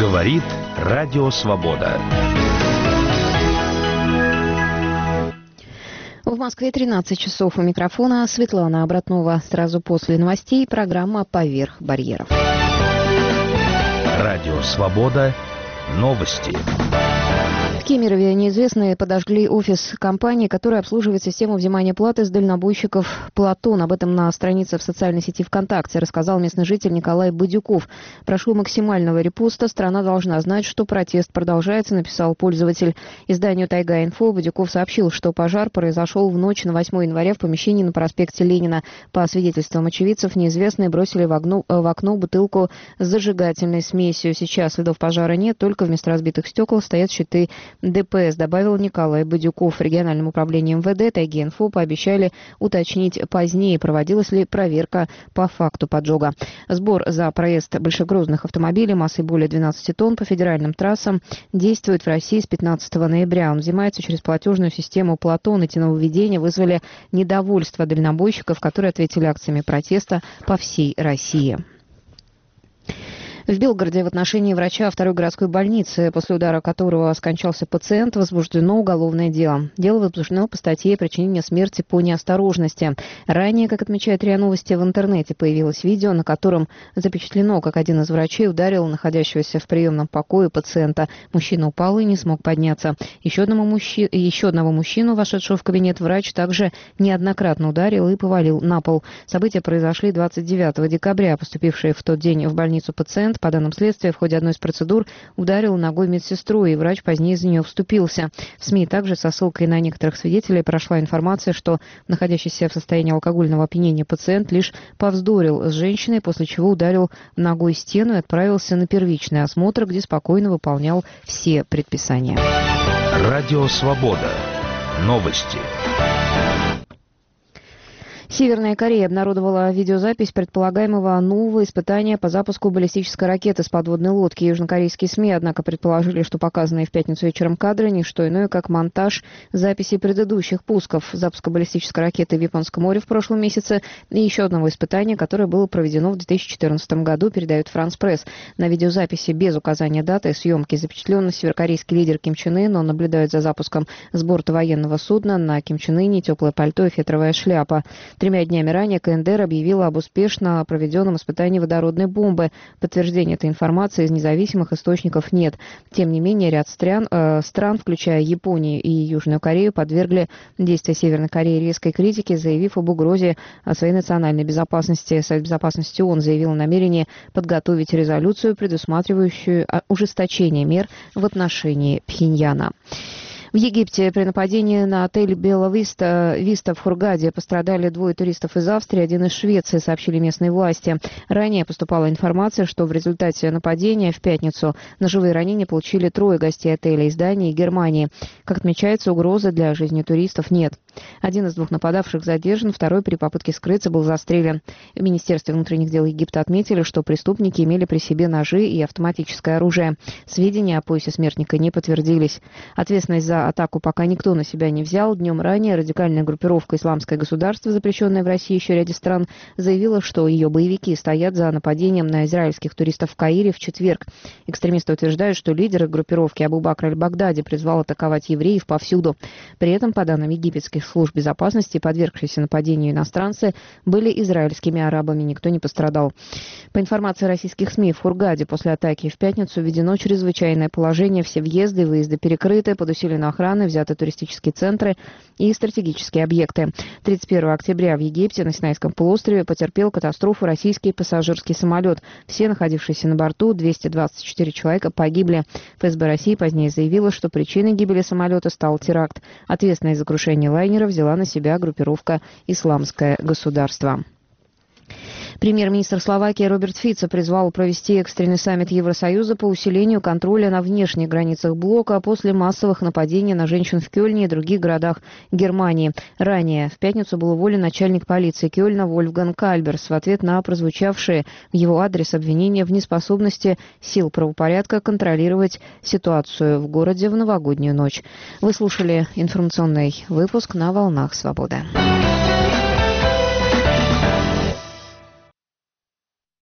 Говорит Радио Свобода. В Москве 13 часов. У микрофона Светлана Обратнова. Сразу после новостей программа «Поверх барьеров». Радио Свобода. Новости. В Кемерове неизвестные подожгли офис компании, которая обслуживает систему взимания платы с дальнобойщиков «Платон». Об этом на странице в социальной сети ВКонтакте рассказал местный житель Николай Бадюков. Прошу максимального репоста. Страна должна знать, что протест продолжается, написал пользователь. Изданию «Тайга-Инфо» Бадюков сообщил, что пожар произошел в ночь на 8 января в помещении на проспекте Ленина. По свидетельствам очевидцев, неизвестные бросили в окно бутылку с зажигательной смесью. Сейчас следов пожара нет, только вместо разбитых стекол стоят щиты ДПС, добавил Николай Бадюков. В региональном управлении МВД «Тайги-Инфо» пообещали уточнить позднее, проводилась ли проверка по факту поджога. Сбор за проезд большегрузных автомобилей массой более 12 тонн по федеральным трассам действует в России с 15 ноября. Он взимается через платежную систему «Платон». Эти нововведения вызвали недовольство дальнобойщиков, которые ответили акциями протеста по всей России. В Белгороде в отношении врача второй городской больницы, после удара которого скончался пациент, возбуждено уголовное дело. Дело возбуждено по статье «Причинение смерти по неосторожности». Ранее, как отмечает РИА Новости, в интернете появилось видео, на котором запечатлено, как один из врачей ударил находящегося в приемном покое пациента. Мужчина упал и не смог подняться. Еще одного мужчину, вошедшего в кабинет, врач также неоднократно ударил и повалил на пол. События произошли 29 декабря. Поступивший в тот день в больницу пациент, по данным следствия, в ходе одной из процедур ударил ногой медсестру, и врач позднее за нее вступился. В СМИ также со ссылкой на некоторых свидетелей прошла информация, что находящийся в состоянии алкогольного опьянения пациент лишь повздорил с женщиной, после чего ударил ногой стену и отправился на первичный осмотр, где спокойно выполнял все предписания. Радио Свобода. Новости. Северная Корея обнародовала видеозапись предполагаемого нового испытания по запуску баллистической ракеты с подводной лодки. Южнокорейские СМИ, однако, предположили, что показанные в пятницу вечером кадры не что иное, как монтаж записей предыдущих пусков запуска баллистической ракеты в Японском море в прошлом месяце и еще одного испытания, которое было проведено в 2014 году, передает Франс Пресс. На видеозаписи без указания даты съемки запечатлен северокорейский лидер Ким Чен Ын. Он наблюдает за запуском с борта военного судна. На Ким Чен Ыне теплое пальто и фетровая шляпа. 3 днями ранее КНДР объявила об успешно проведенном испытании водородной бомбы. Подтверждения этой информации из независимых источников нет. Тем не менее, ряд стран, включая Японию и Южную Корею, подвергли действия Северной Кореи резкой критике, заявив об угрозе своей национальной безопасности. Совет Безопасности ООН заявил о намерении подготовить резолюцию, предусматривающую ужесточение мер в отношении Пхеньяна. В Египте при нападении на отель «Белла Виста» в Хургаде пострадали 2 туристов из Австрии, 1 из Швеции, сообщили местные власти. Ранее поступала информация, что в результате нападения в пятницу ножевые ранения получили 3 гостей отеля из Дании и Германии. Как отмечается, угрозы для жизни туристов нет. 1 из 2 нападавших задержан, 2 при попытке скрыться был застрелен. В Министерстве внутренних дел Египта отметили, что преступники имели при себе ножи и автоматическое оружие. Сведения о поясе смертника не подтвердились. Ответственность за атаку пока никто на себя не взял. Днем ранее радикальная группировка «Исламское государство», запрещенная в России и еще ряде стран, заявила, что ее боевики стоят за нападением на израильских туристов в Каире в четверг. Экстремисты утверждают, что лидер группировки Абу Бакр аль-Багдади призвал атаковать евреев повсюду. При этом, по данным египетских служб безопасности, подвергшиеся нападению иностранцы были израильскими арабами, никто не пострадал. По информации российских СМИ, в Хургаде после атаки в пятницу введено чрезвычайное положение, все въезды и выезды перекрыты, под усиленную охраны взяты туристические центры и стратегические объекты. 31 октября в Египте на Синайском полуострове потерпел катастрофу российский пассажирский самолет. Все находившиеся на борту, 224 человека, погибли. ФСБ России позднее заявила, что причиной гибели самолета стал теракт. Ответственность за крушение лайнера взяла на себя группировка «Исламское государство». Премьер-министр Словакии Роберт Фицо призвал провести экстренный саммит Евросоюза по усилению контроля на внешних границах блока после массовых нападений на женщин в Кёльне и других городах Германии. Ранее в пятницу был уволен начальник полиции Кёльна Вольфганг Кальберс в ответ на прозвучавшие в его адрес обвинения в неспособности сил правопорядка контролировать ситуацию в городе в новогоднюю ночь. Вы слушали информационный выпуск на «Волнах Свободы».